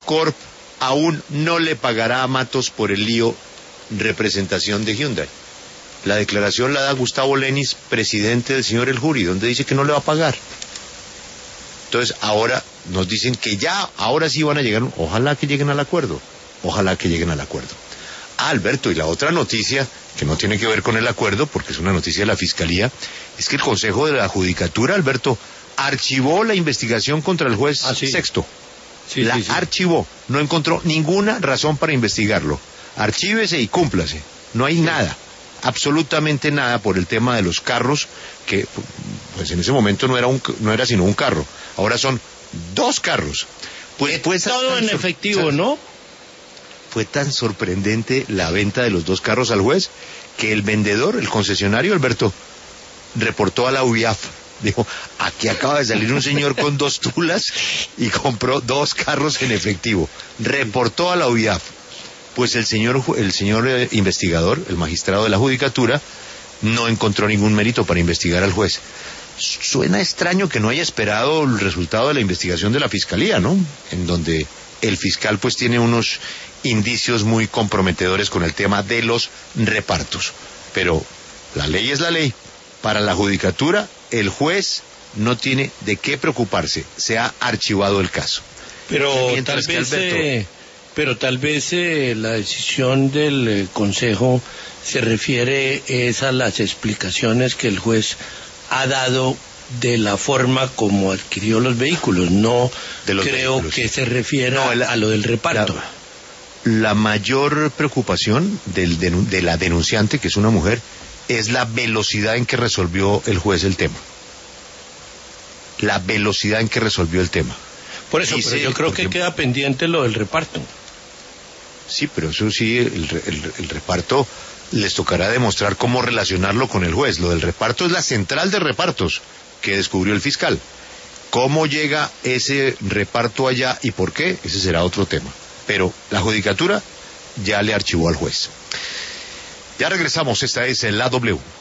Corp aún no le pagará a Matos por el lío representación de Hyundai. La declaración la da Gustavo Lenis, presidente del señor El Juri, donde dice que no le va a pagar. Entonces ahora nos dicen que ya, ahora sí van a llegar, ojalá que lleguen al acuerdo, ojalá que lleguen al acuerdo. Alberto, y la otra noticia, que no tiene que ver con el acuerdo, porque es una noticia de la Fiscalía, es que el Consejo de la Judicatura, Alberto, archivó la investigación contra el juez Sexto. Sí, archivó, no encontró ninguna razón para investigarlo. Archívese y cúmplase, no hay nada, absolutamente nada por el tema de los carros, que pues en ese momento no era sino un carro, ahora son 2 carros. Pues todo en efectivo, ¿no? Fue tan sorprendente la venta de los 2 carros al juez que el vendedor, el concesionario, Alberto, reportó a la UIAF. Dijo, aquí acaba de salir un señor con 2 tulas y compró 2 carros en efectivo. Reportó a la UIAF. Pues el señor investigador, el magistrado de la Judicatura, no encontró ningún mérito para investigar al juez. Suena extraño que no haya esperado el resultado de la investigación de la Fiscalía, ¿no? En donde el fiscal pues tiene unos indicios muy comprometedores con el tema de los repartos. Pero la ley es la ley. Para la Judicatura, el juez no tiene de qué preocuparse. Se ha archivado el caso. Pero tal vez la decisión del Consejo se refiere a las explicaciones que el juez ha dado de la forma como adquirió los vehículos. No creo que se refiera a lo del reparto. La mayor preocupación de la denunciante, que es una mujer, es la velocidad en que resolvió el juez el tema. La velocidad en que resolvió el tema. Por eso, pero yo creo que queda pendiente lo del reparto. Sí, pero eso sí, el reparto les tocará demostrar cómo relacionarlo con el juez. Lo del reparto es la central de repartos que descubrió el fiscal. ¿Cómo llega ese reparto allá y por qué? Ese será otro tema. Pero la Judicatura ya le archivó al juez. Ya regresamos, esta es la W.